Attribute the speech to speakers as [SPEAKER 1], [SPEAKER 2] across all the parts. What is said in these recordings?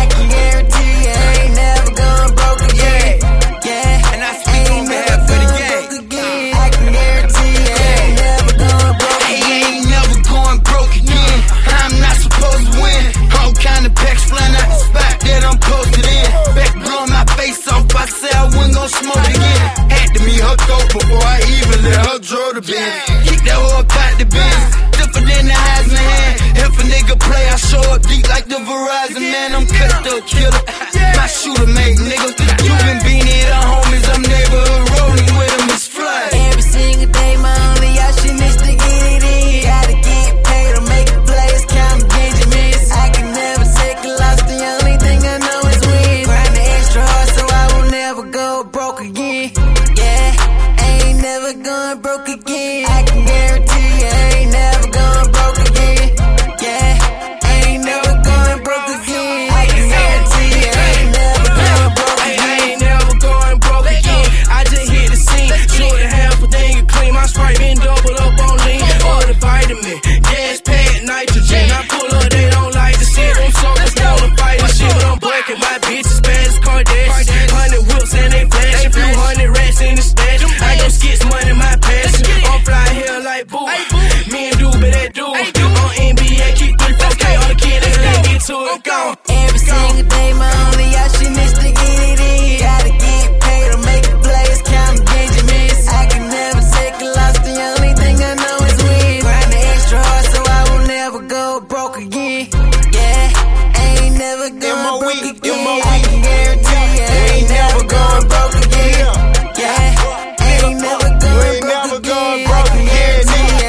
[SPEAKER 1] I can guarantee you ain't never going broke again. Yeah,
[SPEAKER 2] and I speak on behalf of the gang.
[SPEAKER 1] I can guarantee you ain't never going broke again.
[SPEAKER 2] He ain't never going broke again. I'm not supposed to win. All kind of packs flying out the spot that I'm posted in. Back blowing my face off, I said I wasn't gon' smoke again. Had to meet her throat before I even let her draw the bin. Kick that hoe up out the bin. Different than the Heisman hand. If a nigga play, I show up deep like the Verizon man. I'm cut the killer. My shooter made nigga. You been beanie the homies, I'm neighborhood rolling with them, it's fly.
[SPEAKER 1] Every single day, my only option is to get it in. Gotta get paid to make the plays, count Benjamins. I can never take a loss, the only thing I know is win. Grinding extra hard so I will never go broke again. Yeah, I ain't never going broke again. I can guarantee you ain't never going broke again. Yeah, I ain't never going broke again. I can guarantee you ain't never going broke again.
[SPEAKER 3] I ain't never going broke again. I just hit the scene, shoot a half a thing and clean. My Sprite been doubled up on lean. All the vitamin, gas pad, nitrogen. I pull up, they don't like to see them suckers wanna fight and shit. But I'm breaking my bitches fast as Kardashian. 100 whips and they flashing, few hundred rats in the stash. I go skits money, my passion. I'm fly here like boo. Me and Doobie, that dude. On NBA, keep 3-4K on the kid, let's get to it, gone.
[SPEAKER 1] Every single day, my only option is to get it in. Gotta get paid to make the plays, count Benjamins. I can never take a loss, the only thing I know is win. Grinding extra hard so I will never go broke again. Yeah, I ain't never going broke again. I can guarantee you ain't never going broke again. Yeah, I ain't never going broke again.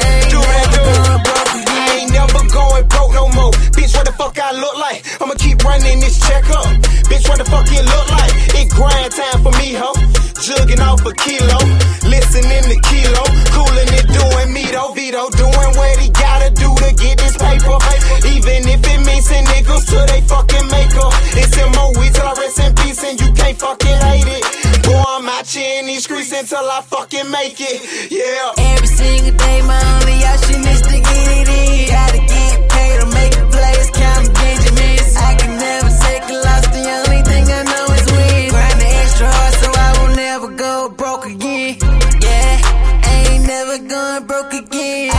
[SPEAKER 4] I ain't never going broke no more. Bitch, what the fuck I look like? I'ma keep running this check up. Bitch, what the fuck it look like? It grind time for me, ho. Jugging off a kilo, listening to Kilo, cooling it, doing me though. Vito doing what he gotta do to get this paper. Even if it means send niggas to they fucking maker. It's MOE till I rest in peace and you can't fucking hate it. Boy, I'm out here in these streets until I fucking make it. Yeah.
[SPEAKER 1] Every single day, my only option is to get it in. Gotta get paid to make the plays, count Benjamins. I can never take a loss, the only thing I know is win. Grinding extra hard so I will never go broke again. Yeah, I ain't never going broke again.